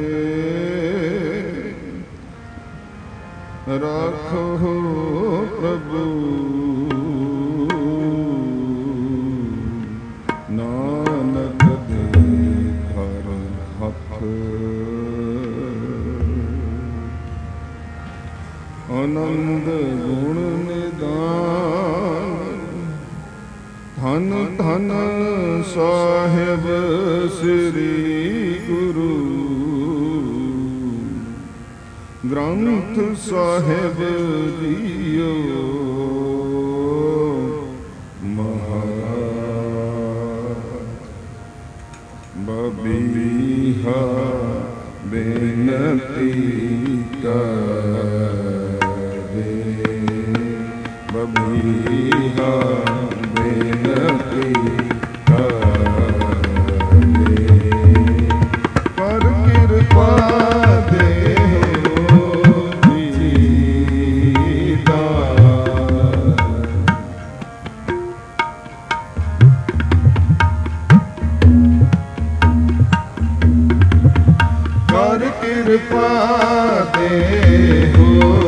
ਰਾਖੋ ਪ੍ਰਭੂ ਨਾਨਕ ਦੇ ਘਰ ਹੱਥ ਆਨੰਦ ਗੁਣ ਨਿਦਾਨ ਧਨ ਧਨ ਸਾਹਿਬ ਸ੍ਰੀ ਗੁਰੂ ਗ੍ਰੰਥ ਸਾਹਿਬ ਜੀਓ ਬਬੀਹਾ ਬੇਨਤੀ ਕਰੇ ਬਬੀਹਾ ਬੇਨਤੀ ਕਰੇ ਪਰ ਕਿਰਪਾ ਕਿਰਪਾ ਦੇਹੋ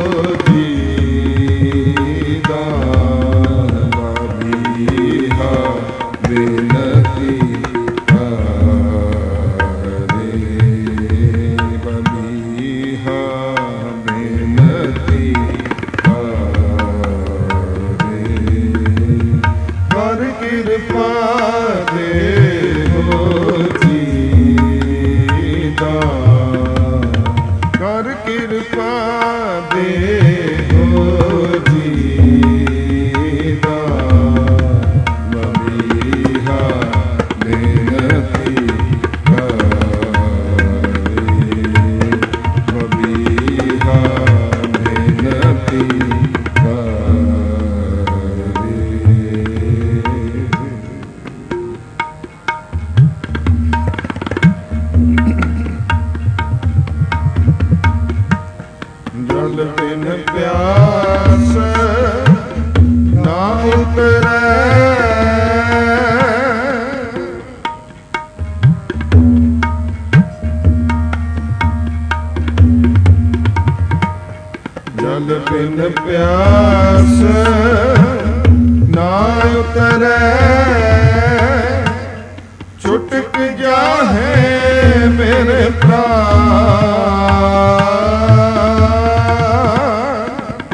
ਜੀਦਾਨ ਬਬੀਹਾ ਬੇਨਤੀ ਕਰੇ ਬਬੀਹਾ ਬੇਨਤੀ ਕਰੇ ਕਰ ਕਿਰਪਾ ਦੇਹੋ ਜੀਦਾਨ ਕਰ ਕਿਰਪਾ ਦੇਹੋ ਜੀਦਾਨ ਬਬੀਹਾ ਬੇਨਤੀ ਕਰੇ ਬਬੀਹਾ ਬੇਨਤੀ ਜਲ ਬਿਨ ਪਿਆਸ ਨਾ ਉਤਰੈ ਜਲ ਬਿਨ ਪਿਆਸ ਨਾ ਉਤਰੈ ਛੁਟਕ ਜਾਹੇ ਮੇਰੇ ਪ੍ਰਾਣ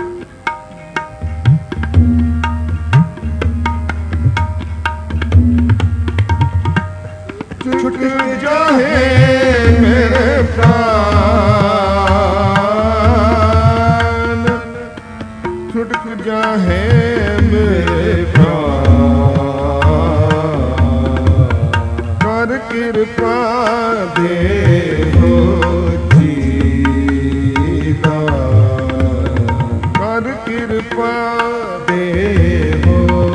ਛੁਟਕ ਜਾਹੇ ਮੇਰੇ ਪ੍ਰਾਨ ਛੁਟਕ ਜਾਹੇ ਮੇਰੇ ਪ੍ਰਾਨ ਕਰ ਕਿਰਪਾ ਦੇਹੋ ਜੀਦਾਨ ਕਰ ਕਿਰਪਾ ਦੇਹੋ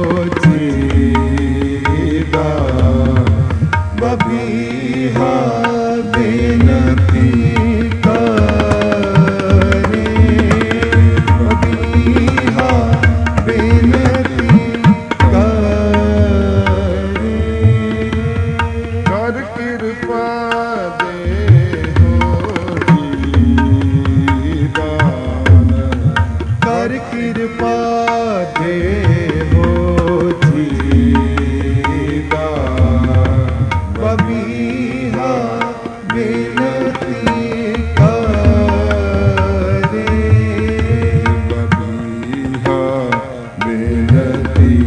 ਜੀਦਾਨ ਬਬੀਹਾ ਬੇਨਤੀ ਕਰੇ ਬਬੀਹਾ ਬੇਨਤੀ ਕਰੇ ਕਰ ਕਿਰਪਾ ਦੇਹੋ ਜੀਦਾਨ ਕਰ ਕਿਰਪਾ ਦੇਹੋ ਜੀਦਾਨ ਬਬੀਹਾ ਬੇਨਤੀ ਕਰੇ ਬਬੀਹਾ ਬੇਨਤੀ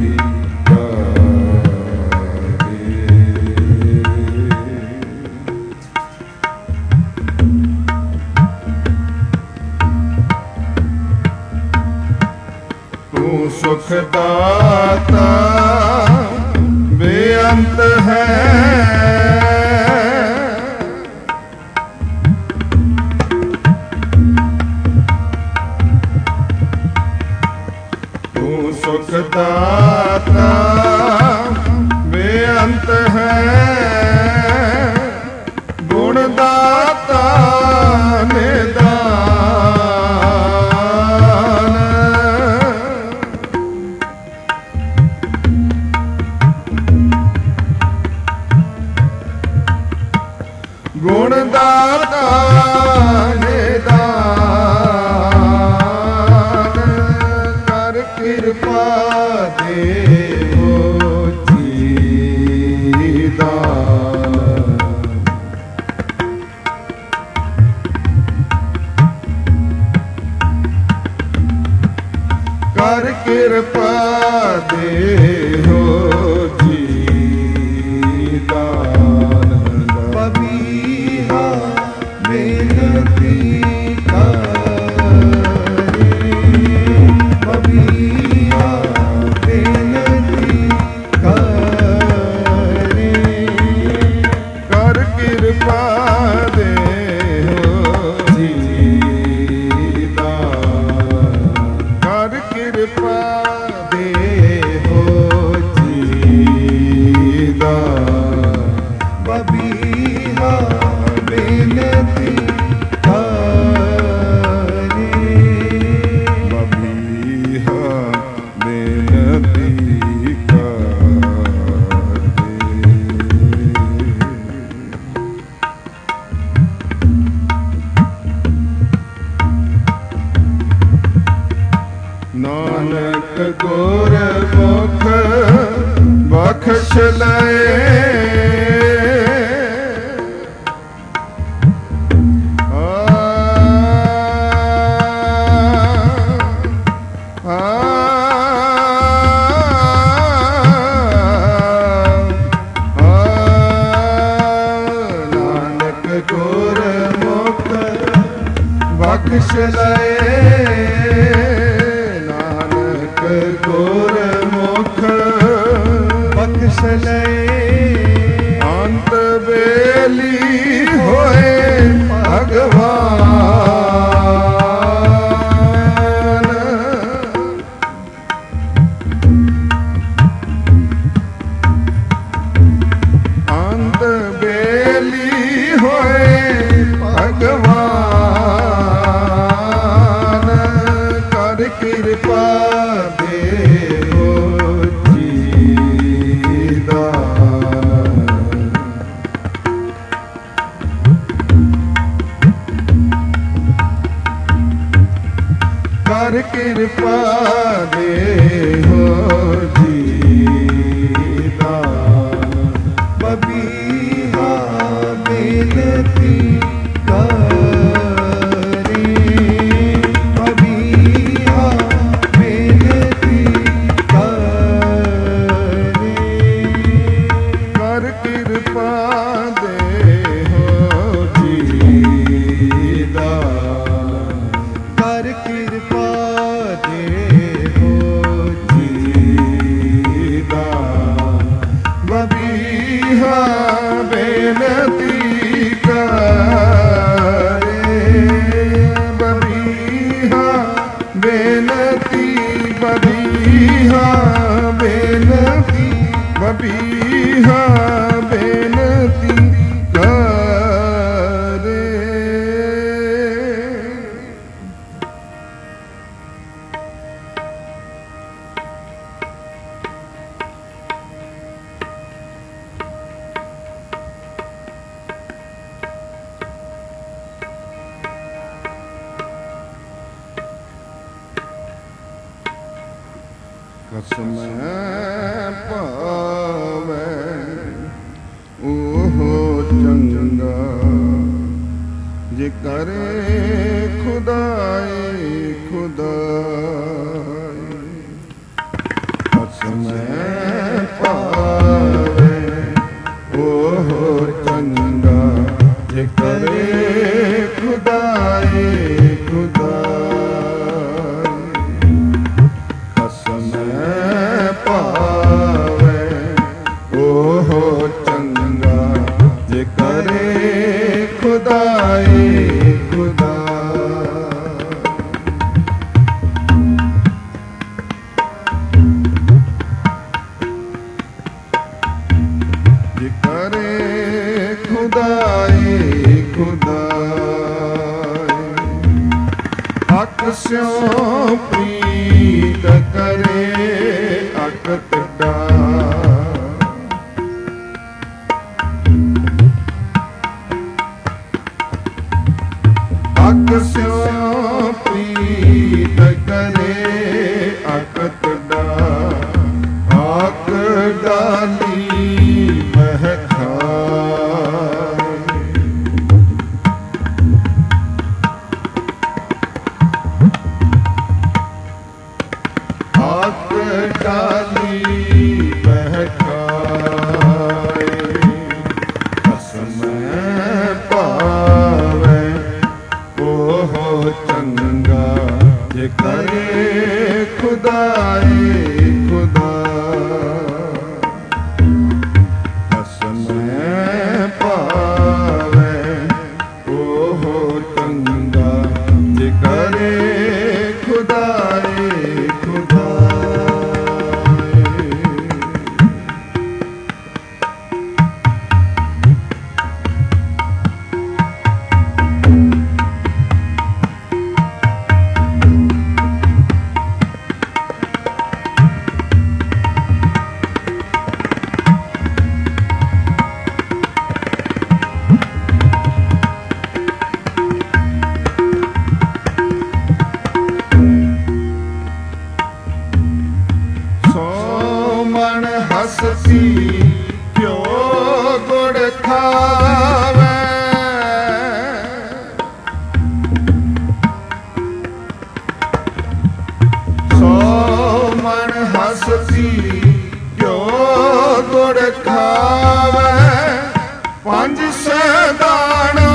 ਤੂੰ ਸੁਖ ਦਾਤਾ ਬੇਅੰਤ ਹੈ ਤੂੰ ਸੁਖ ਦਾਤਾ ਬੇਅੰਤ ਹੈ ਗੁਣ ਦਾਤਾ ਨਿਦਾਨ ਗੁਣ ਦਾਤਾ ਕਿਰਪਾ ਦੇਹੋ ਜੀ ਦਾਨ ਬਬੀਹਾ ਬੇਨਤੀ ਕਰੇ ਬਬੀਹਾ ਬੇਨਤੀ ਕਰੇ ਕਰ ਕਿਰਪਾ ਦੇਹੋ ਜੀ ਦਾਨ ਕਰ ਕਿਰਪਾ ਦੇਹੋ ਜੀ ਦਾਨ ਬਬੀਹਾ ਬੇਨਤੀ ਕਰੇ ਬਬੀਹਾ ਬੇਨਤੀ ਨਾਨਕ ਗੁਰ ਮੁਖ ਬਖਸ਼ ਲਏ ਨਾਨਕ ਗੁਰ ਮੁਖ ਬਖਸ਼ ਲਏ ਨਾਨਕ ਗੁਰ ਮੁਖ ਬਖਸ਼ ਲਏ ਅੰਤ ਵੇਲੀ ਹੋਏ ਭਗਵਾਨ ਅੰਤ ਵੇਲੀ ਹੋਏ ਭਗਵਾਨ ਕਰ ਕਿਰਪਾ ਦੇਹੋ ਜੀ ਦਾਨ ਕਰ ਕਿਰਪਾ ਦੇਹੋ ਜੀ ਦਾਨ ਬਬੀਹਾ ਬੇਨਤੀ ਕਰੇ ਬਬੀਹਾ ਬੇਨਤੀ ਕਰੇ ਕਰ ਕਿਰਪਾ ਦੇਹੋ ਜੀ ਦਾਨ ਕਰ ਕਿਰਪਾ ਦੇਹੋ ਜੀ ਦਾਨ ਬਬੀਹਾ ਬੇਨਤੀ ਕਰੇ ਬਬੀਹਾ ਬੇਨਤੀ ਬਬੀਹਾ ਬੇਨਤੀ ਬਬੀਹਾ ਬੇਨਤੀ ਕਰੇ ਕਸਮ ਪਾਵੇ ਉਹ ਚੰਗਾ ਜੇ ਕਰੇ ਖੁਦਾਈ ਖੁਦਾਈ ਕਸਮ ਪਾਵੇ ਉਹ ਚੰਗਾ ਜੇ ਕਰੇ ਖੁਦਾਈ ਖੁਦਾਈ ਕਸਮ ਪਾਵੇ ਉਹ ਚੰਗਾ ਜੇ ਕਰੇ ਖੁਦਾਈ ਜੇ ਕਰੇ ਖੁਦਾਈ ਖੁਦਾਈ ਅਕਸਿਓ ਪ੍ਰੀਤ ਕਰੇ ਅਕਤ ਦਾ ਅਕਸਿਓ ਪ੍ਰੀਤ ਕਰੇ ਅਕਤ ਦਾ ਆਕ ਡਾਲੀ ਮਹਿਖਾਈ ਚੰਗਾ ਜੇ ਕਰੇ ਖੁਦਾਏ ਖੁਦਾ ਹਸਨੈ ਪਾਵੇ ਉਹ ਚੰਗਾ ਜੇ ਕਰੇ ਖੁਦਾਏ ਖੁਦਾ ਹਸਤੀ ਕਿਉ ਗੁੜ ਖਾਵੇ ਸੋ ਮਨ ਹਸਤੀ ਕਿਉ ਗੁੜ ਖਾਵੇ ਪੰਜ ਸਦਾਣਾ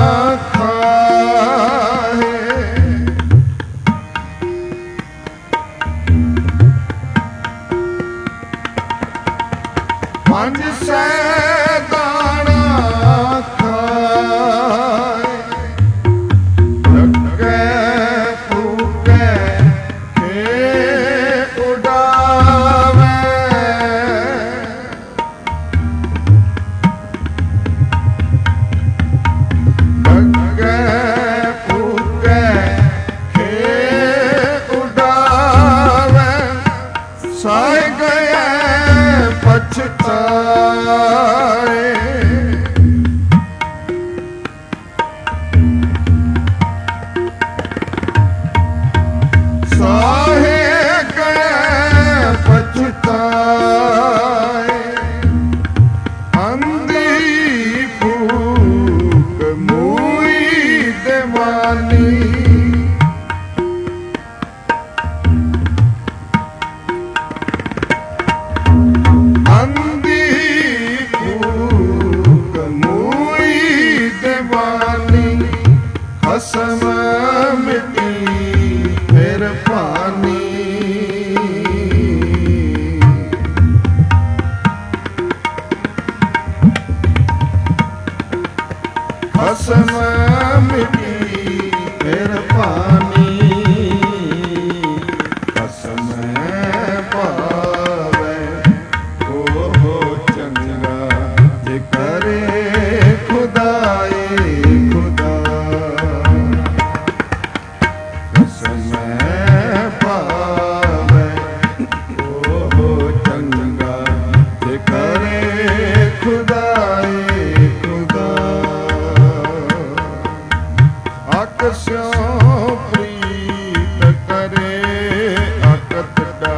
ਖਾਏ ਪੰਜ ਸੈਦਾਣਾ ਖਾਏ ਲੱਗੇ ਫੂਕੇ ਖੇ ਉਡਾਵੇ ਲੱਗੇ ਫੂਕੇ ਖੇ ਉਡਾਵੇ ਸਾਇ ਗਏ ਪਛਤਾਏ ਸਾਹੇ ਗਏ ਪਛਤਾਏ ਅੰਧੀ ਫੂਕ ਮੂਈ ਦੇਵਾਨੀ ਹਸਮ ਮਿੱਟੀ ਫਿਰ ਪਾਣੀ ਹਸਮ ਮਿੱਟੀ ਫਿਰ ਪਾਣੀ ਹਸਮ ਪਾਵੇ ਉਹ ਚੰਗਾ ਜੇ ਕਰੇ ਖੁਦਾਏ ਖੁਦਾ ਹਸਨੈ ਪਾਵੇ ਉਹ ਚੰਗਾ ਜੇ ਕਰੇ ਖੁਦਾਏ ਖੁਦਾ ਅਕਸਿਓ ਪ੍ਰੀਤ ਕਰੇ ਅਕਤ ਦਾ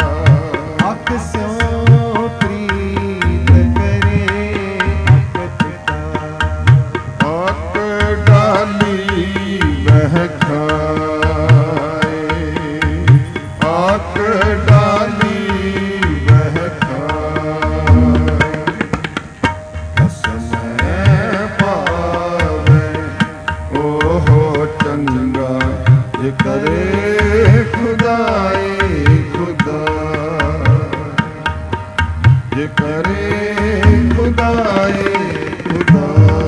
ਅਕਸਿਓ ਪ੍ਰੀਤ ਕਰੇ ਅਕਤ ਦਾ ਅਕ ਡਾਲੀ ਬਹਿ ਖਾਏ ਅਕ ਡਾਲੀ ਬਹਿ ਖਾਏ ਹਸਨੈ ਪਾਵੇ ਉਹ ਚੰਗਾ ਜੇ ਕਰੇ ਖੁਦਾਏ ਖੁਦਾ ਜੇ ਕਰੇ ਖੁਦਾਏ ਖੁਦਾ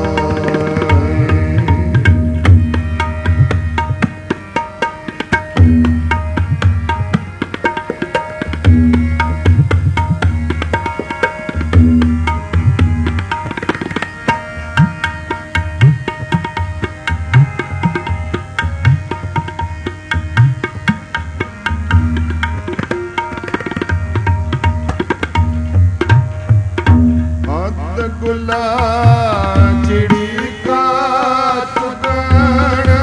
ਗੁਲਾ ਚਿੜੀ ਕਾ ਚੁਗਣ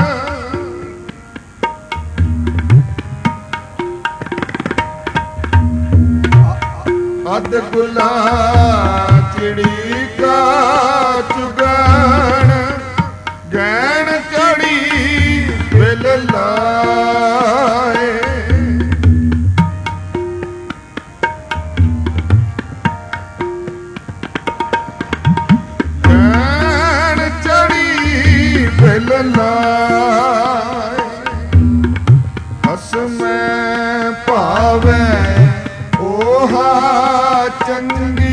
ਅਦ ਗੁਲਾ ਚਿੜੀ ਕਾ ਚੁਗਣ ਗੈਣ ਚੜੀ ਵਿਲ ਲਾਏ ਗੈਣ ਚੜੀ ਵਿਲ ਲਾਏ ਭਾਵੈ ਓਹਾ ਚੰਗੀ।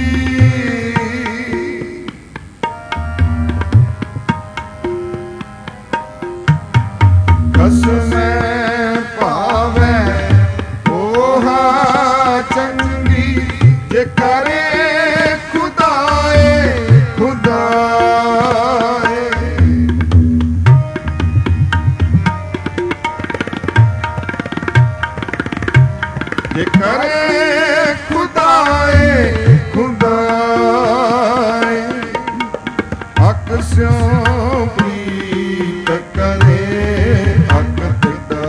ਖਸਮੈ ਭਾਵੈ ਓਹਾ ਚੰਗੀ, ਜੇ ਕਰੇ ਖੁਦਾਏ ਖੁਦਾਏ। ਜੇ ਕਰੇ ਖੁਦਾਏ ਖੁਦਾਏ, ਹਕ ਸਿਉ ਪ੍ਰੀਤ ਕਰੇ ਅਕਤ ਦਾ।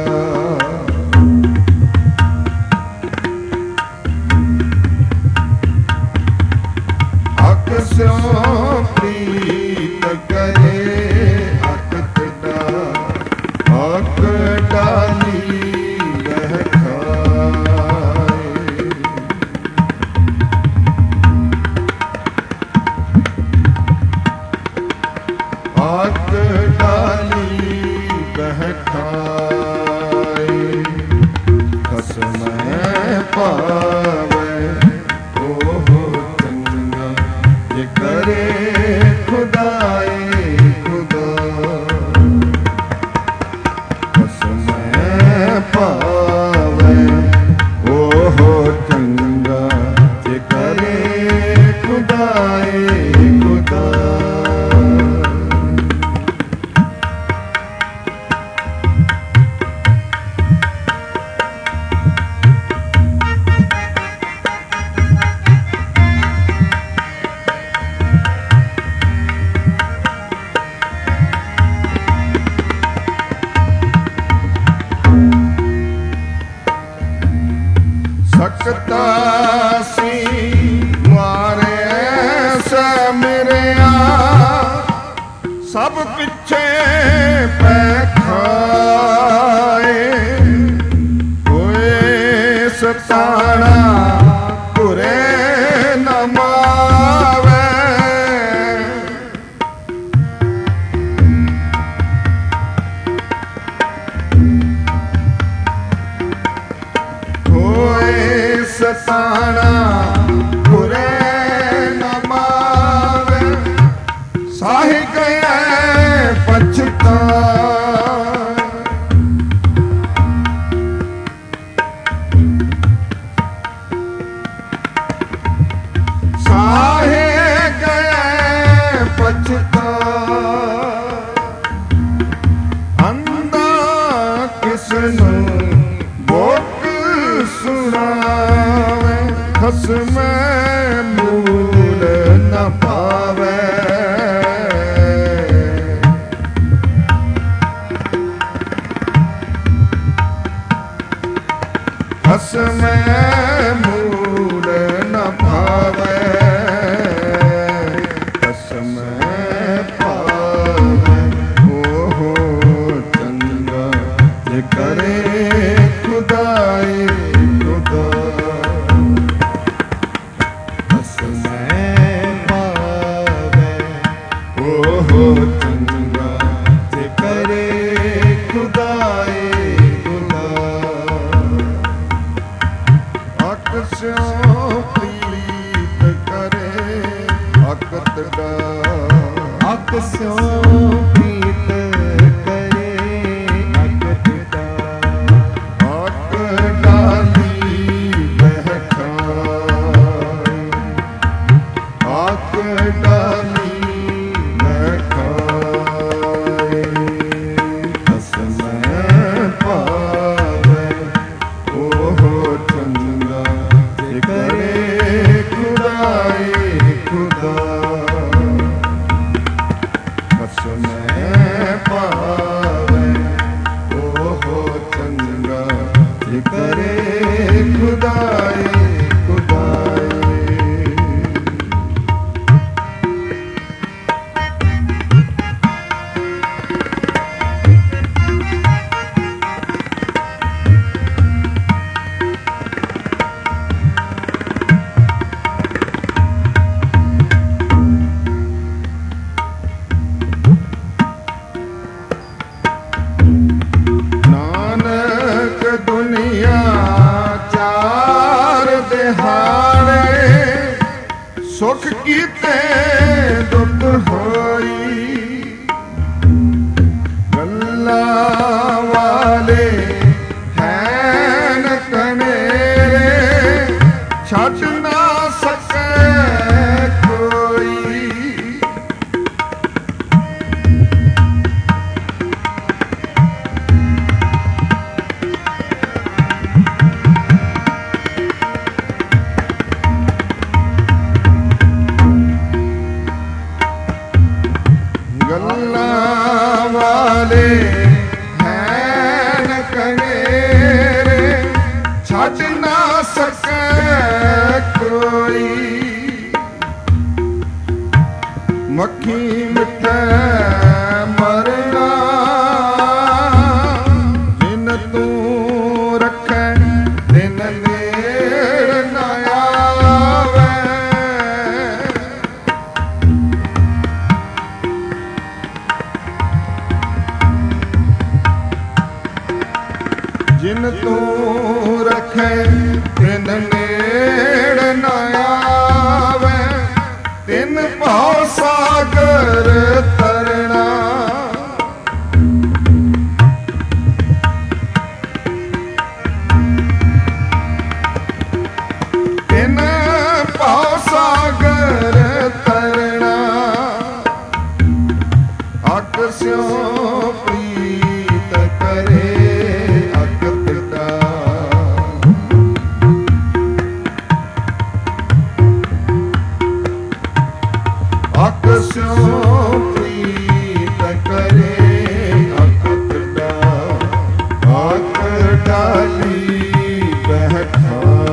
ਹਕ ਸਿਉ ਪ੍ਰੀਤ ਕਰੇ ਅਕਤ ਦਾ, ਹਕ ਡਾਲੀ ਵਹਿ ਖਾਏ। ਹਕ ਡਾਲੀ ਵਹਿ ਖਾਏ, ਖਸਮੈ ਭਾਵੈ ਓਹ ਚੰਗਾ, ਜੇ ਕਰੇ ਖੁਦਾਏ ਖੁਦਾ। ਖਸਮੈ ਭਾਵੈ ਓਹ ਚੰਗਾ, ਜੇ ਕਰੇ ਖੁਦਾਏ ਖੁਦਾ। ਸਕਤਾ ਸੀ ਮਾਰੇ ਸੈ ਮੇਰਿਆ, ਸਭ ਪਿੱਛੇ ਪੈ ਖਾਏ। ਹੋਏ ਸਤਾਣਾ ਤੁਰੇ ਨ ਮਾਵੇ, ਹੋਏ ਸਤਾਣਾ ਤੁਰੇ ਨ ਮਾਵੇ। ਸਾਹਿ ਗਏ ਪਛਤਾ, ਸਾਹਿ ਗਏ ਪਛਤਾ। ਅੰਦਾ ਕਿਸਨੂੰ ਬੋਕ ਸੁਣਾਵੇ, ਖਸਮੈ ਮੂਲ ਨ ਪਾਵੇ। ਖਸਮੈ ਮੂਲ ਨ ਪਾਵੇ, ਖਸਮੈ ਪਾਵੇ ਓਹ ਚੰਗਾ, ਜੇ ਕਰੇ ਖੁਦਾਏ ਖੁਦਾ। ਖਸਮੈ ਪਾਵੇ ਓਹ ਚੰਗਾ, ਜੇ ਕਰੇ ਖੁਦਾਏ ਖੁਦਾ। ਹਕ ਸਿਉ ਪ੍ਰੀਤ ਕਰੇ ਅਕਤ ਦਾ, ਹਕ ਸਿਉ ਪ੍ਰੀਤ ਕਰੇ ਅਕਤ ਦਾ। ਸੁਖ ਕੀਤੇ ਦੁੱਖ ਹੋਈ, ਗੱਲਾਂ ਵਾਲੇ ਹੈਨ ਕਨੇਰੇ, ਛੱਡ ਨਾ ਸਕੇ ਕੋਈ। ਗੱਲਾਂ ਵਾਲੇ ਹੈਨ ਕਨੇਰੇ, ਛੱਡ ਨਾ ਸਕੇ ਕੋਈ। ਮੱਖੀ ਮਿੱਠੇ ਮਰਨਾ, ਜਿਨ ਤੂੰ ਰੱਖੈ ਦਿਨ ਨੇੜ ਨਾ ਆਵੇ। ਜਿਨ ਤੂੰ ਰੱਖੈ ਤਿਨ ਨੇੜ ਨਾ ਆਵੇ, ਤਿਨ ਭਉ ਸਾਗਰ ਤਰਣਾ। ਤਿਨ ਭਉ ਸਾਗਰ ਤਰਣਾ, ਅਕ ਸਿਉ ਪ੍ਰੀਤ ਕਰੇ ਅਕ ਸਿਉ ਪ੍ਰੀਤ ਕਰੇ ਅਕਤ ਦਾ, ਅਕ ਡਾਲੀ ਬਹਿਠਾਏ।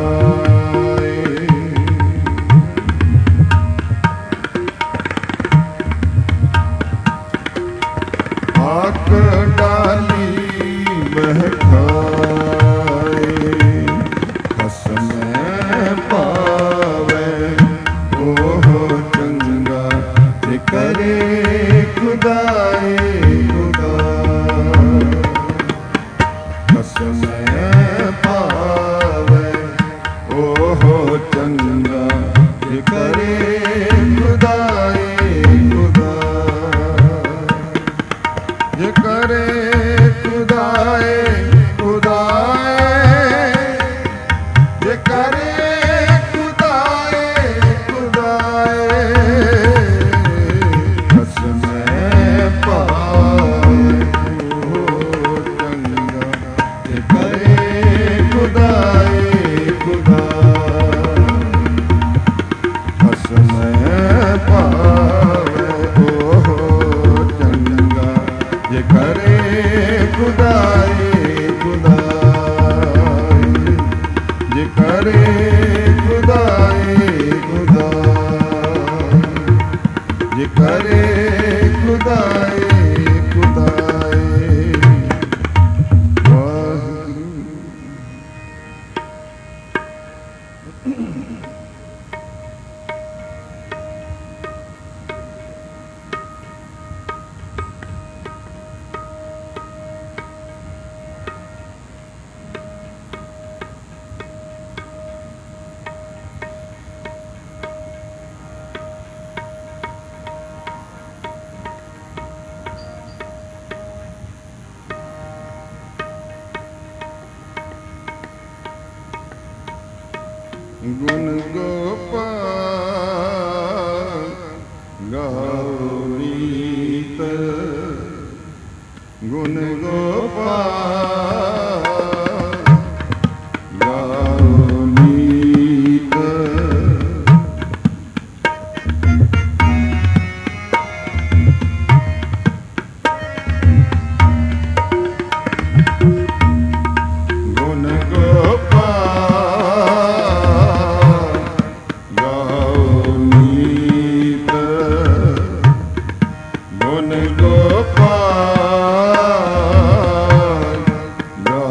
ਅਕ ਡਾਲੀ ਬਹਿਠਾਏ, ਖਸਮੈ ਪਾਵੇ ਉਹ ਚੰਗਾ, ਕਰੇ ਖੁਦਾਏ ਖੁਦਾ। ਖਸਮੈ ਪਾਵੇ ਉਹ ਚੰਗਾ, ਕਰੇ ਖੁਦਾਏ ਖੁਦਾ। ਜੇ ਕਰੇ ਖੁਦਾਏ ਖੁਦਾਏ, ਜੇ ਕਰੇ ਖੁਦਾਏ ਖੁਦਾਏ। ਖਸਮੈ ਪਾਵੇ ਉਹ ਚੰਗਾ, ਜੇ ਕਰੇ ਖੁਦਾਏ ਖੁਦਾ। ਖਸਮੈ ਪਾਵੇ ਉਹ ਚੰਗਾ, ਜੇ ਕਰੇ ਖੁਦਾਏ ਖੁਦਾਏ। ਜੇ ਕਰੇ ਖੁਦਾਏ ਖੁਦਾਏ, ਜੇ ਕਰੇ ਖੁਦਾਏ ਖੁਦਾਏ। ਵਾਹਿਗੁਰੂ। ਗੁਣ ਗੋਪਾਲ ਗਾਓ ਨੀਤ, ਗੁਣ ਗੋਪਾਲ ਗਾਓ ਨੀਤ। ਗੁਣ ਗੋਪਾਲ ਗਾਓ ਨੀਤ, ਗੁਣ ਗੋਪਾਲ ਗਾਓ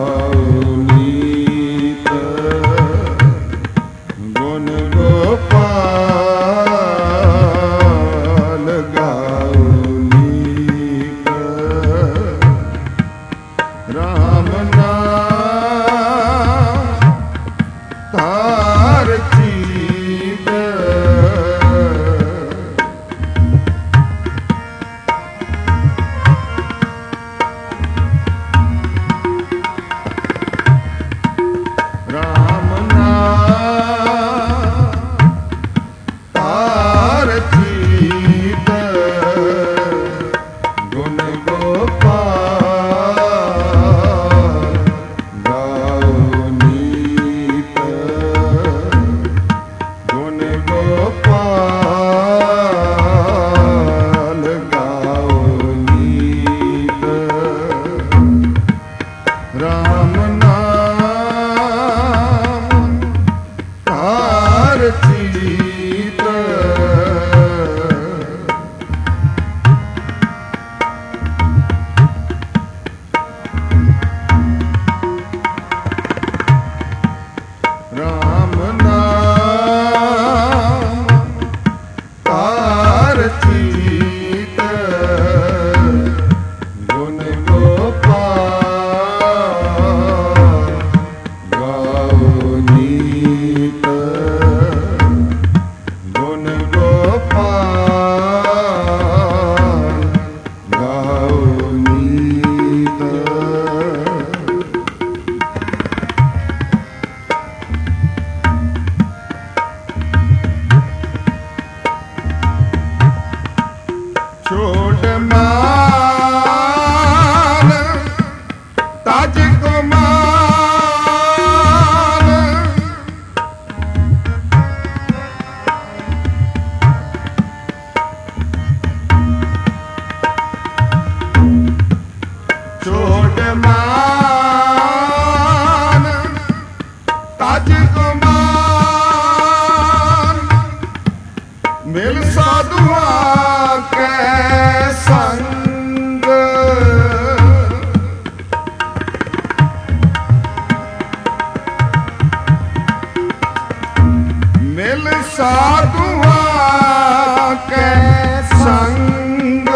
ਛੋੜ ਮਾਨ ਤਜ ਗੁਮਾਨ ਮਿਲ ਸਾਧੂਆਂ ਕੈ ਸੰਗ ਮਿਲ ਸਾਧੂਆਂ ਕੈ ਸੰਗ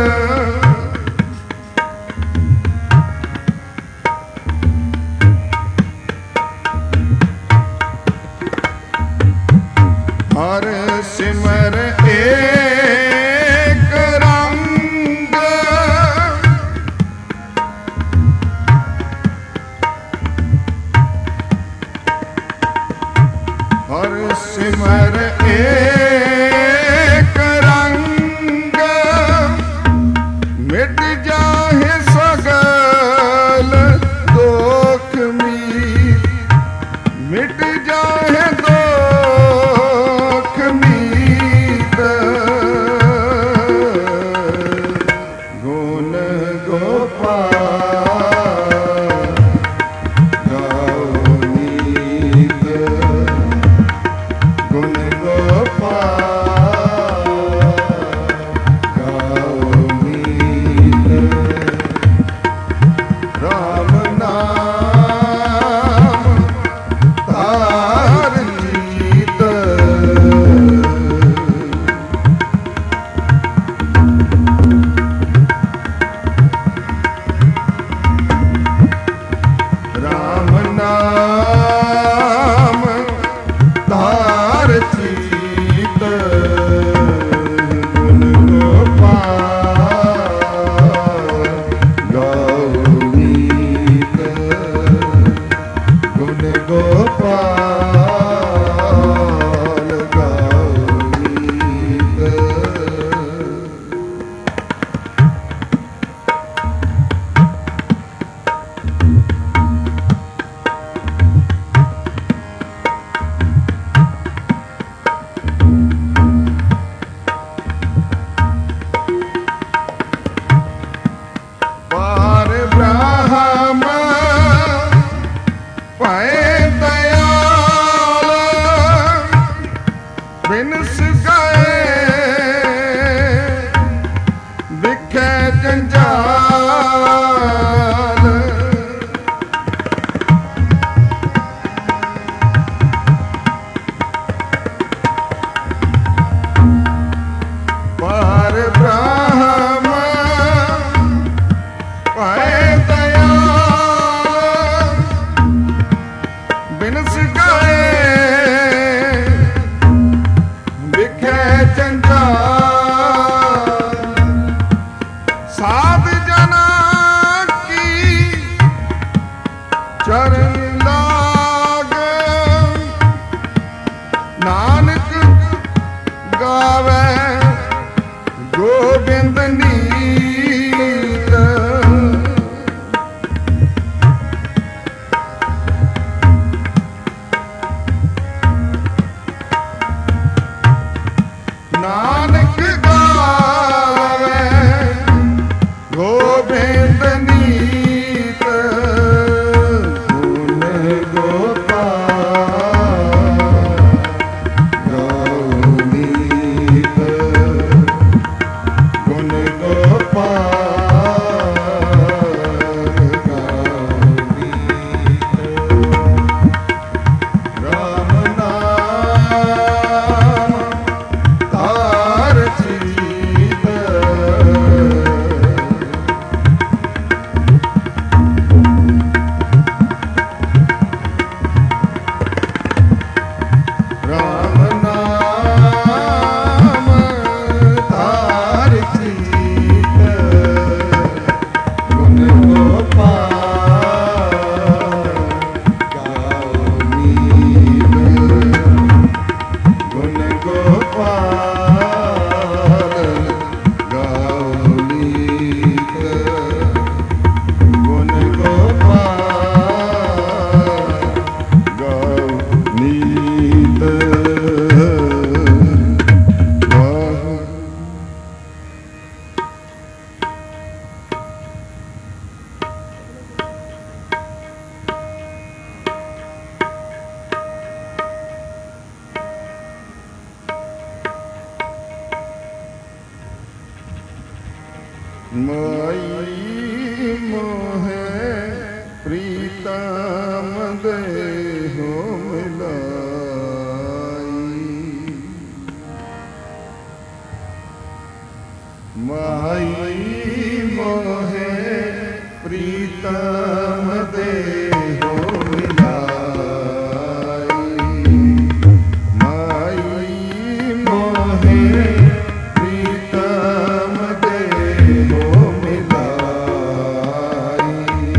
ਹਰ ਸਿਮਰ ਏਕ ਰੰਗ ਹਰ ਸਿਮਰ ਏਕ ਰੰਗ ਮਿਟ ਜਾਹੇ ਸਗਲ ਦੁਖ ਮੀਤ ਮਿਟ ਜਾਹੇ ਦੁਖ ਮੀਤ ਗੁਣ ਗੋਪਾਲ ਗਾਓ ਨੀਤ ਗੁਣ ਗੋਪਾਲ ਗਾਓ ਨੀਤ ਰਾਮ ਨਾਮ ਤਾਰ ਜੀਤ माई मोहे प्रीतम देहो मिलाई। माई मोहे प्रीतम देहो मिलाई। माई मोहे प्रीतम देहो मिलाई।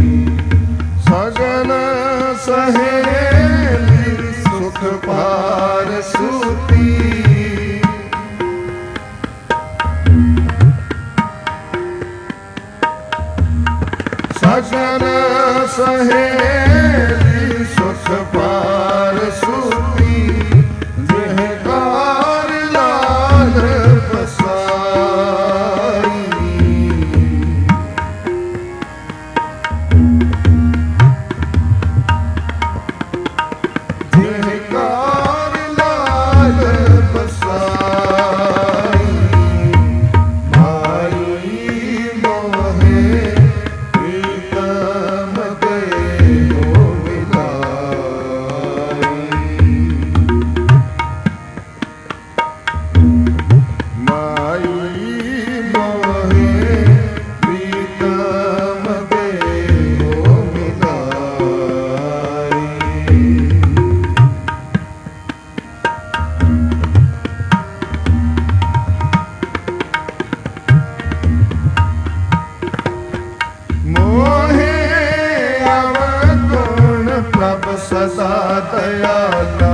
सगन सहेली सुख पार सूती। सगन सहेली सुख पार सूती। जहकार लाल बसाई। जहकार लाल बसाई। माई मोहे प्रीतम देहो मिलाई। माई मोहे प्रीतम देहो मिलाई। मोहे अवगुण प्रभ सदा दयाला।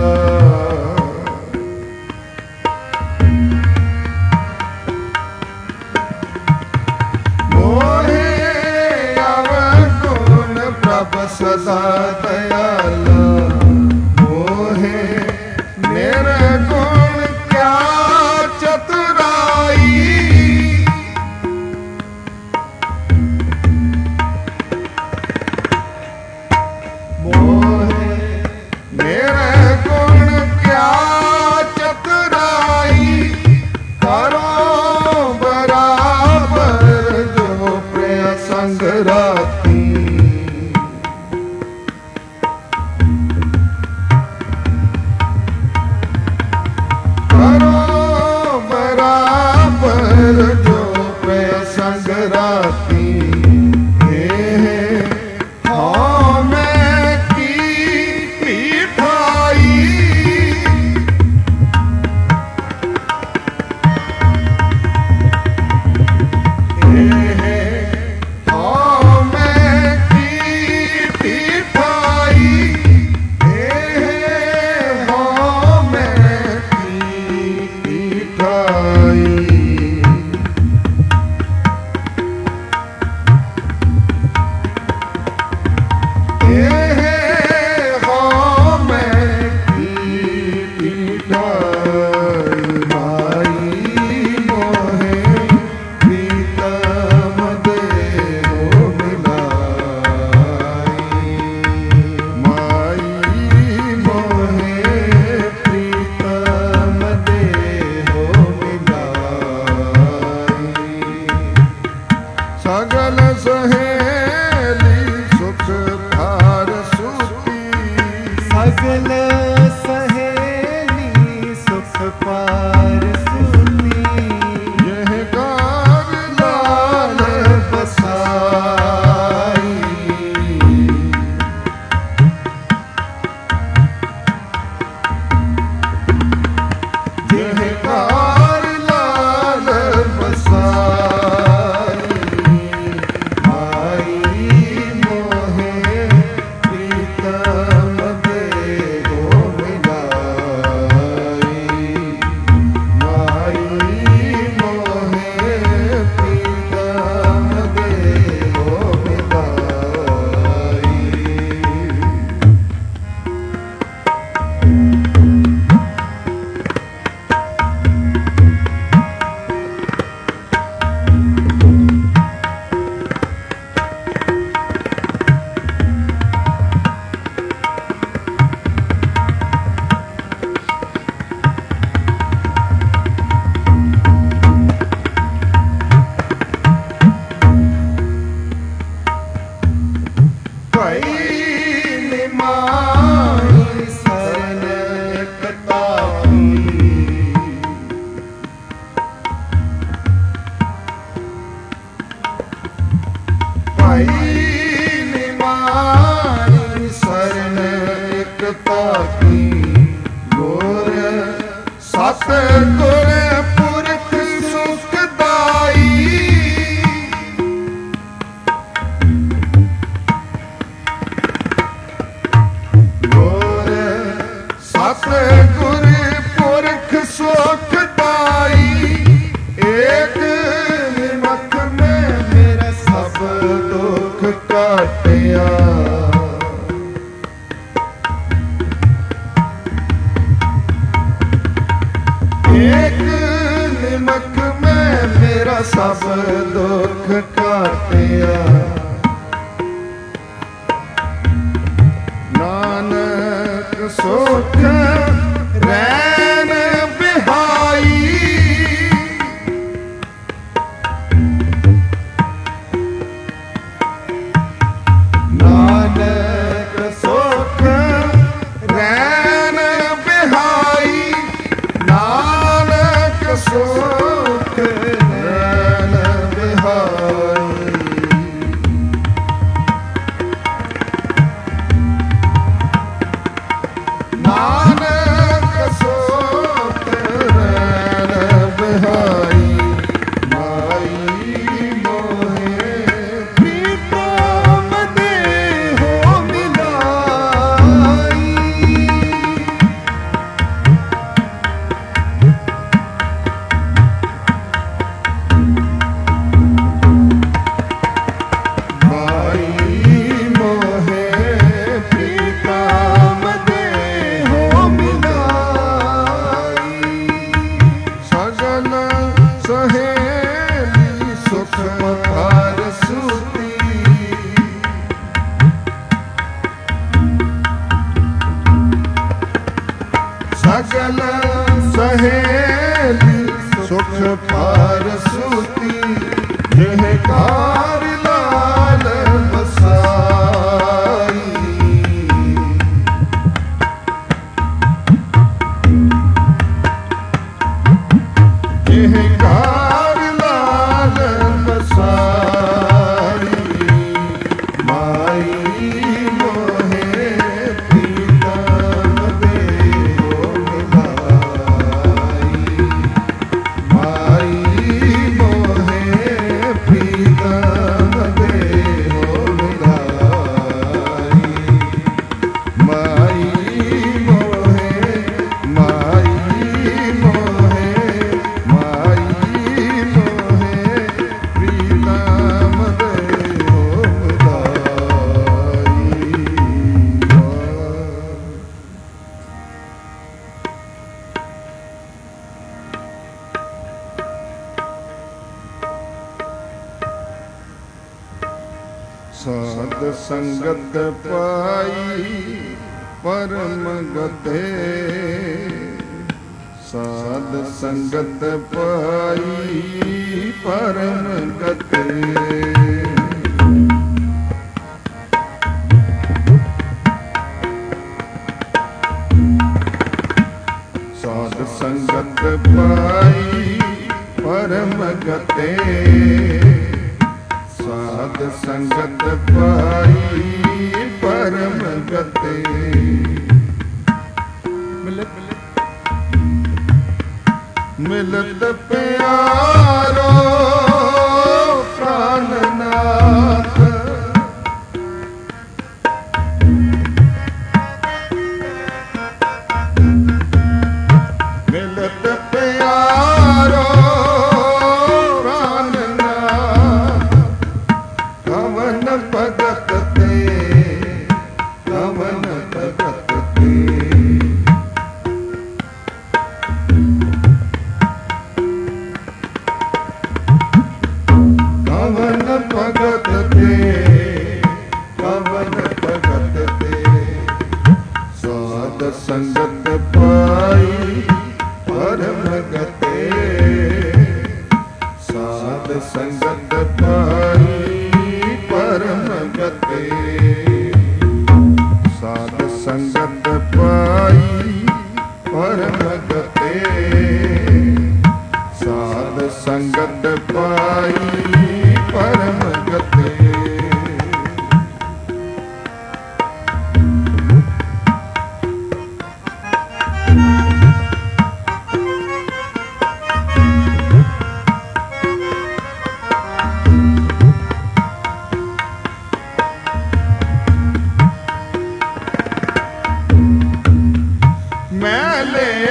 मोहे अवगुण प्रभ सदा दयाला। मोहे निर्गुण क्या चतुराई। मोहे निर्गुण क्या चतुराई। करो बराबर जो प्रिय संग राती। करो बराबर जो प्रिय संग राती। हाँ मैं की मिठाई। हाँ मैं ਭਾਈ ਨਿਮਾਣੀ ਸਰਨ ਇਕਤਾ ਕੀ। ਭਾਈ ਨਿਮਾਣੀ ਸਰਨ ਇਕਤਾ ਕੀ। ਗੁਰ ਸਤ ਗੁਰ ਪੁਰਖ ਸੁਖ ਦਾਈ। ਗੁਰ ਸਤ ਗੁਰ ਪੁਰਖ ਸੁਖ ਦਾਈ। ਏਕ ਨਿਮਖ ਮੈਂ ਮੇਰਾ ਸਭ ਦੁਖ ਕਾਟਿਆ। ਏਕ ਨਿਮਖ ਮੈਂ ਮੇਰਾ ਸਭ ਦੁਖ ਕਾਟਿਆ। ਨਾਨਕ ਸੁਖ ਰੈਣ ਬਿਹਾਈ। ਨਾਨਕ ਸੁਖ ਰੈਣ ਬਿਹਾਈ। ਨਾਨਕ ਸੁਖ ਰੈਣ ਬਿਹਾਈ। ਨਾਨਕ ਸੁਖ ਰੈਣ ਬਿਹਾਈ। ਮਾਈ ਮੋਹਿ ਪ੍ਰੀਤਮ ਦੇਹੁ ਮਿਲਾਈ। ਮਾਈ ਮੋਹਿ ਪ੍ਰੀਤਮ ਦੇਹੁ ਮਿਲਾਈ। ਸਗਲ ਸਹੇਲੀ ਸੁਖ ਮਥਾਰ ਸੂਤੀ। ਸਗਲ ਸਹੇਲੀ ਸੁਖ ਪਾਰ ਸੂਤੀ। ਜਿਹ ਕਾਰ ਲਾਲ ਬਸਾਈ। ਜਿਹ ਕਾਰ ਲਾਲ ਬਸਾਈ। ਮਾਈ ਮੋਹਿ ਪ੍ਰੀਤਮ ਦੇਹੁ ਮਿਲਾਈ। ਮਾਈ ਮੋਹਿ ਪ੍ਰੀਤਮ ਦੇਹੁ ਮਿਲਾਈ। ਮਾਈ ਮੋਹਿ ਮਾਈ ਮੋਹਿ ਮਾਈ ਮੋਹਿ ਪ੍ਰੀਤਮ ਦੇਹੁ ਮਿਲਾਈ। ਸਾਧ ਸੰਗਤ ਪਾਈ ਪਰਮ ਗਤੇ। ਸਾਧ ਸੰਗਤ ਪਾਈ ਪਰਮ ਗਤੇ। ਸਾਧ ਸੰਗਤ ਪਾਈ ਪਰਮ ਗਤੇ। ਸਾਧ ਸੰਗਤ ਪਾਈ ਪਰਮ ਗਤੇ। ਮਿਲਤ ਪਿਆਰੋ ਪ੍ਰਾਨਨਾਥ। ਮਿਲਤ ਪਿਆਰੋ ਪ੍ਰਾਨਨਾਥ। ਕਵਨ ਭਗਤ ਤੇ ਕਵਨ ਭਗਤ ਤੇ। ਕਵਨ ਭਗਤ ਤੇ ਕਵਨ ਭਗਤ ਤੇ। ਸਾਧ ਸੰਗਤ ਪਾਈ ਪਰਮ ਗਤੇ। ਸਾਧ ਸੰਗਤ ਪਾਈ ਪਰਮ ਗਤੇ।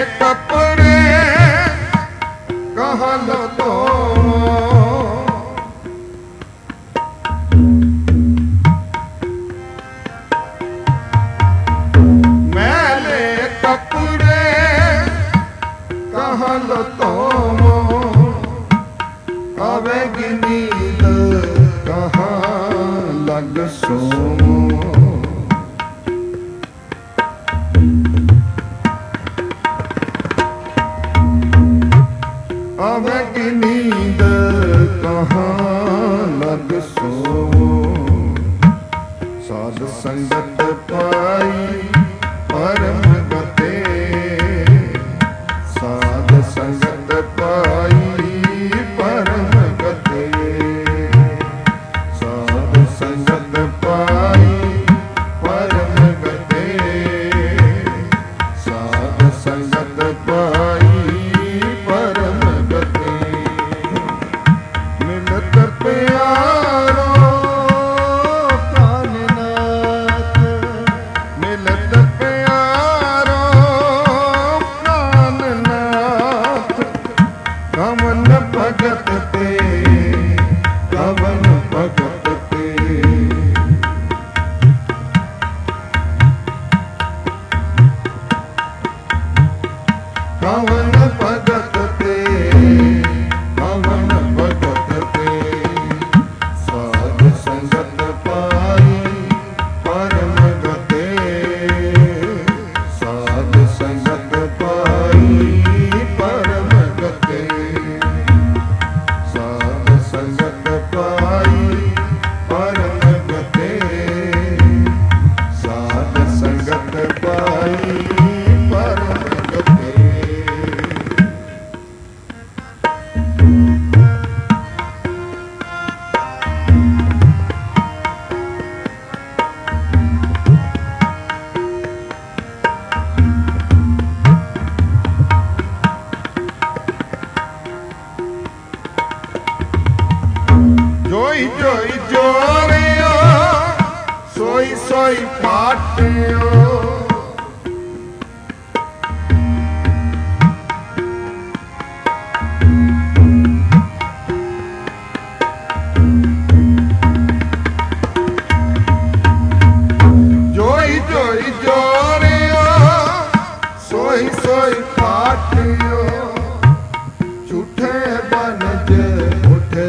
कपड़े कहाँ लो तो मैले कपड़े कहाँ लो तो आवेगी नींद कहाँ लग सोमो आवेगी नींद कहाँ लग सोवो साध संगत पाई परम गते साध संगत पाई परम गते साध संगत पाई परम गते साध संगत पाई जोई जोई जोरियो सोई सोई पाटियो जोई जोई जोरियो सोई सोई पाटियो झूठे बनज उठे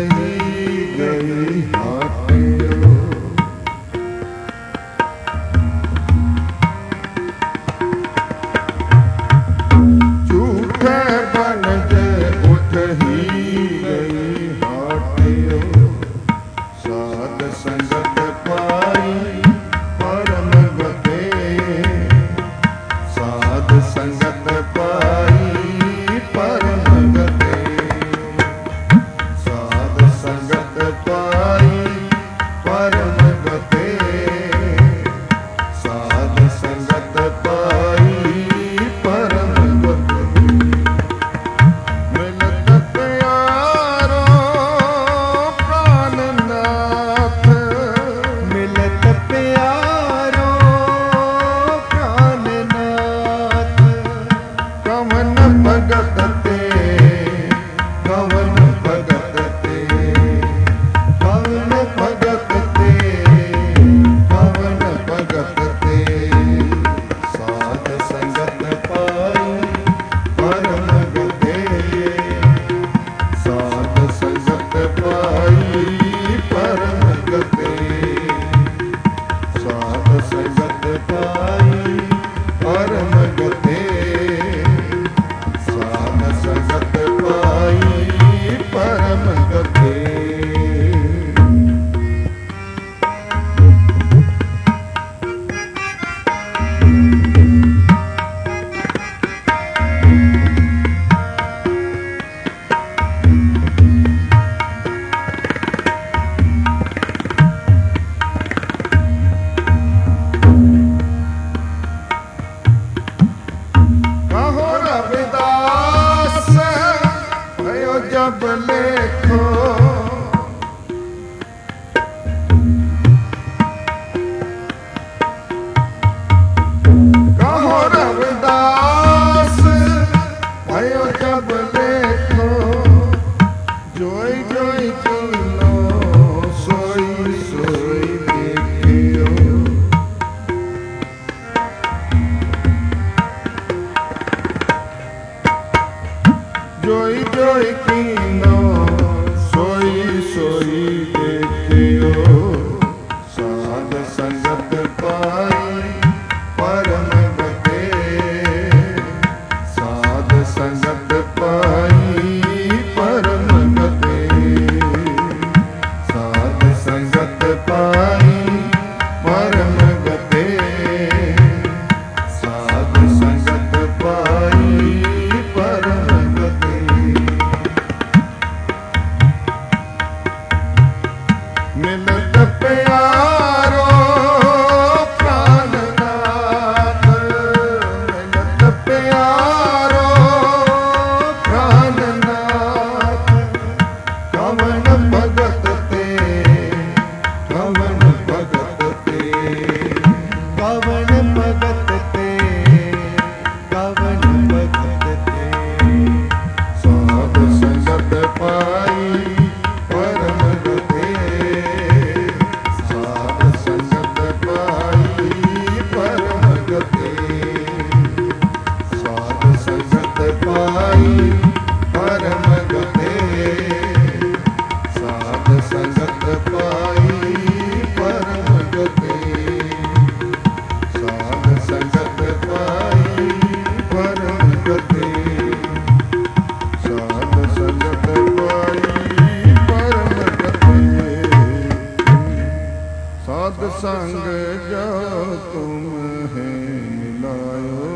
संग जो तुम्हें मिलायो,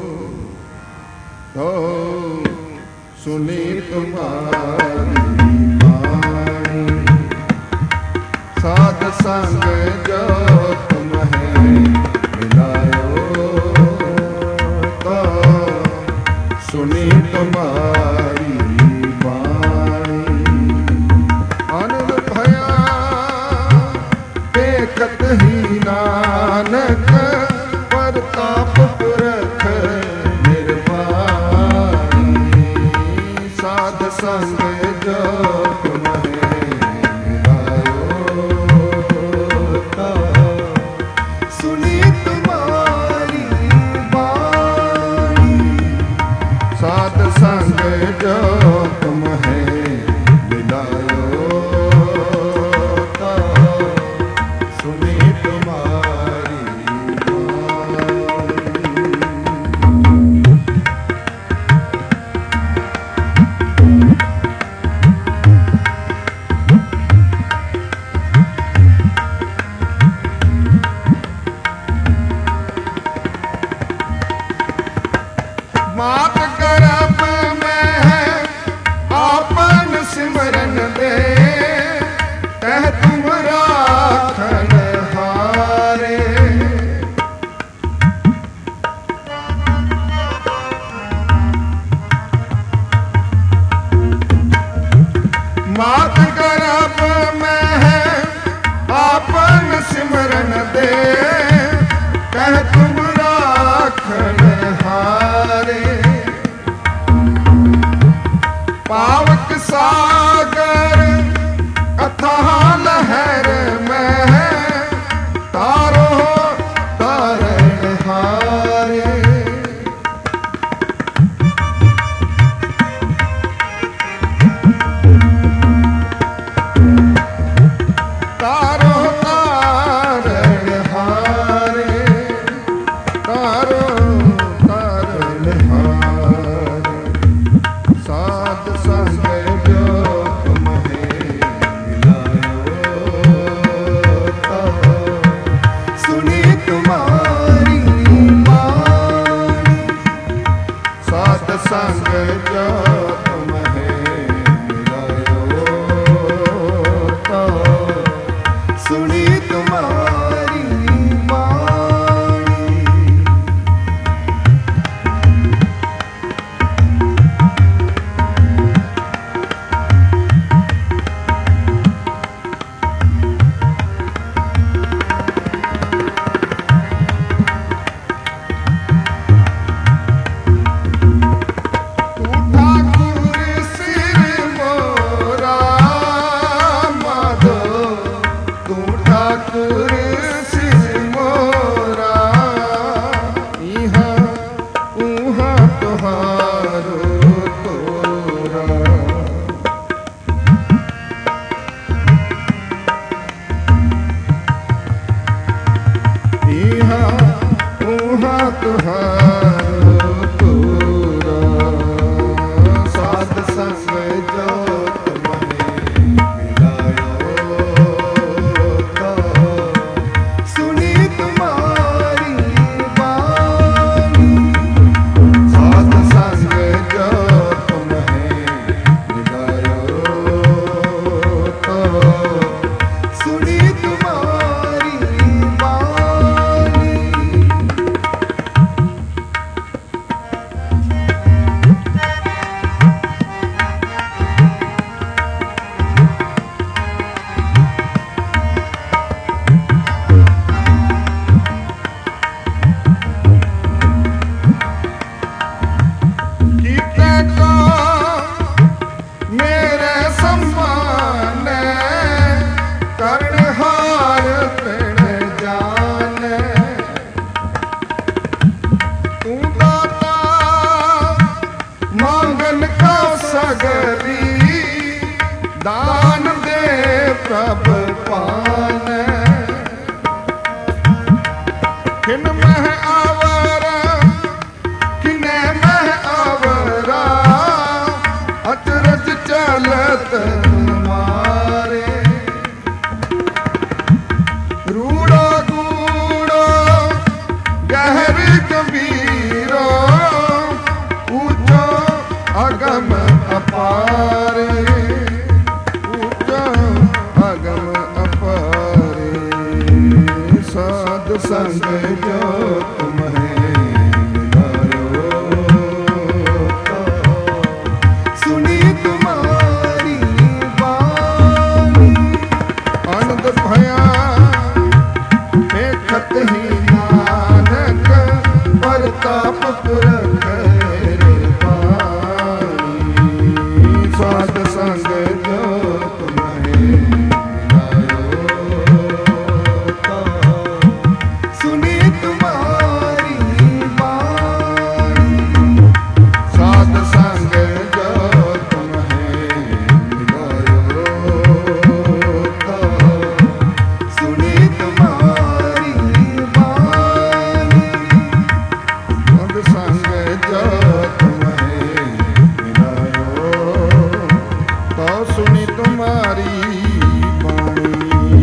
तो सुनी तुम्हारी वाणी। साध संग जो तुम्हें मिलायो, तो सुनी तुम्हारी वाणी। आनंद भया देखत ही नानक, परताप पुरख निर्वाणी। साध संग जो तुम्हें मिलायो, तो सुनी तुम्हारी वाणी। साध संग जो तुम्हें मिलायो, तो सुनी तुम्हारी मात गर्भ में है आपन सिमरन दे, कह तुम राखन हारे। मात गर्भ में है आपन सिमरन दे, कह तुम राखन हारे। पावक सागर अथाह लहर में तारो तारण हारे। तारो तारण हारे, तारो तारण हारे। साध संग जो तुम्हें मिलायो, तो सुनी तुम्हारी वाणी। साध संग जो तुम्हें मिलायो, तो सुनी तुम्हारी वाणी। तू ठाकुर सिर मोरा माधो, तू ठाकुर सिर मोरा। इहाँ उहाँ तुहारो तोरा। इहाँ उहाँ तुहारो तोरा। साध संग जो तुम्हें मिलायो, तो सुनी तुम्हारी वाणी। साध संग जो तुम्हें मिलायो, तो सुनी तुम्हारी वाणी। कीते को मेरे सम्मान, कर्णहार तृण जान। तू दाता मांगन का सगरी, दान दे प्रभ पान। किन मह आवरा, किने मह आवरा, अचरज चलत तुम्हारे। रूड़ा ਨਿਵਾਰੇ, ਉੱਚਾ ਅਗਮ ਅਪਾਰੇ, ਸਾਧ ਸੰਗ ਜੋ ਤੁਮਹਿ ਮਿਲਾਇਓ, ਸੁਣੀ ਤੁਮਾਰੀ ਬਾਣੀ, ਆਨੰਦ ਭਇਆ ਵੇਖਤ ਹੀ ਨਾਨਕ, ਪਰਤਾਪ ਪੁਰਖ ਪਾਣੀ, ਸਾਧ ਸੰਗ ਜੋ ਤੁਮਹਿ ਮਿਲਾਇਓ, ਸੁਣੀ ਤੁਮਾਰੀ ਬਾਣੀ, ਸਾਧ ਸੰਗ ਜੋ ਤੁਮਹਿ ਮਿਲਾਇਓ, ਸੁਣੀ ਤੁਮਾਰੀ ਬਾਣੀ, ਸਾਧ ਸੰਗ ਜੋ ਤੁਮਹਿ ਮਿਲਾਇਓ, ਤੋ ਸੁਣੀ ਤੁਮਾਰੀ ਬਾਣੀ।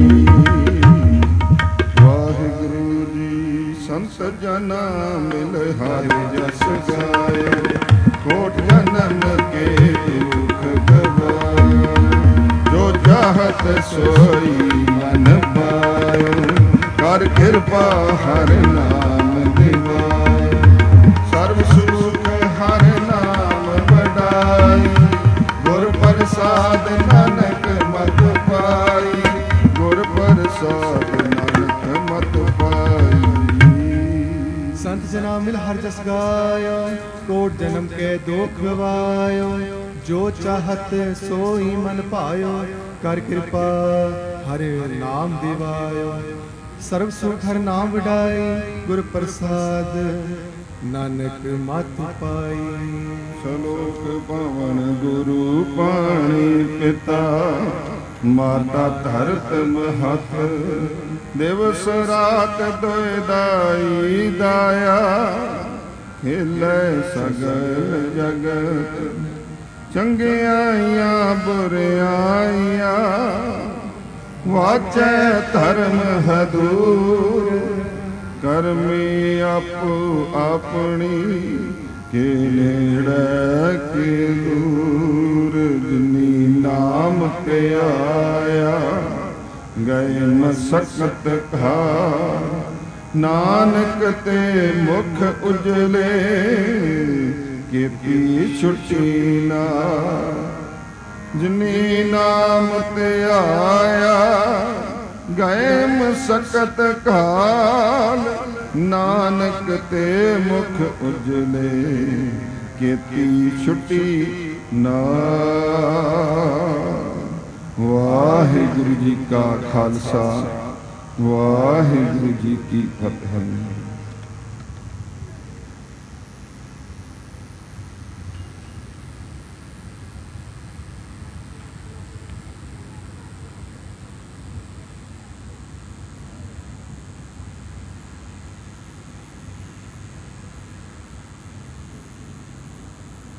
ਵਾਹਿਗੁਰੂ ਜੀ ਸੰਤ ਜਨਾ ਮਿਲ ਹਰਿ ਜਸ ਗਾਏ, ਕੋਟ ਜਨਮ ਕੇ ਦੁਖ ਗਵਾਏ, ਜੋ ਚਾਹਤ ਸੋਈ ਮਨ ਪਾਇਓ, ਕਰ ਕਿਰਪਾ ਹਰ ਨਾਮ ਦਿਵਾਏ, ਸਰਬ ਸੁਖ ਹਰ ਨਾਮ ਵਡਾਈ, ਗੁਰ ਪ੍ਰਸਾਦ ਨਾਨਕ ਮਤ ਪਾਈ, ਗੁਰ ਪ੍ਰਸਾਦ ਨਾਨਕ ਮਤ ਪਾਈ। संत जना मिल हर जस गायो, कोट जन्म के दुख गवायो, जो चाहत सोई मन पायो, कर कृपा हरे नाम दिवायो, सर्व सुख हर नाम वडाई, गुर प्रसाद नानक मत पाई। ਸ਼ਲੋਕ ਪਵਨ ਗੁਰੂ ਪਾਣੀ ਪਿਤਾ, ਮਾਤਾ ਧਰਤ ਮਹਤ, ਦਿਵਸ ਰਾਤ ਦੋਇ ਦਾਈ ਦਾਇਆ, ਖੇਲੇ ਸਗਲ ਜਗਤ, ਚੰਗਿਆਈਆਂ ਬੁਰਿਆਈਆਂ, ਵਾਚੈ ਧਰਮ ਹਦੂਰ, ਕਰਮੀ ਆਪੋ ਆਪਣੀ, ਕੇ ਨੇੜੇ ਕੇ ਦੂਰ, ਜਿਨੀ ਨਾਮ ਤੇ ਆਇਆ, ਗਏ ਮਸਕਤ ਕਾ, ਨਾਨਕ ਤੇ ਮੁਖ ਉਜਲੇ, ਕੀਤੀ ਛੁੱਟੀ ਨਾ, ਜਿਨੀ ਨਾਮ ਤੇ ਆਇਆ, ਗਏ ਮਸਕਤ ਕਾਲ, ਨਾਨਕ ਤੇ ਮੁਖ ਉਜਲੇ, ਕੀਤੀ ਛੁੱਟੀ ਨਾ। ਵਾਹਿਗੁਰੂ ਜੀ ਕਾ ਖਾਲਸਾ, ਵਾਹਿਗੁਰੂ ਜੀ ਕੀ ਫਤਿਹ।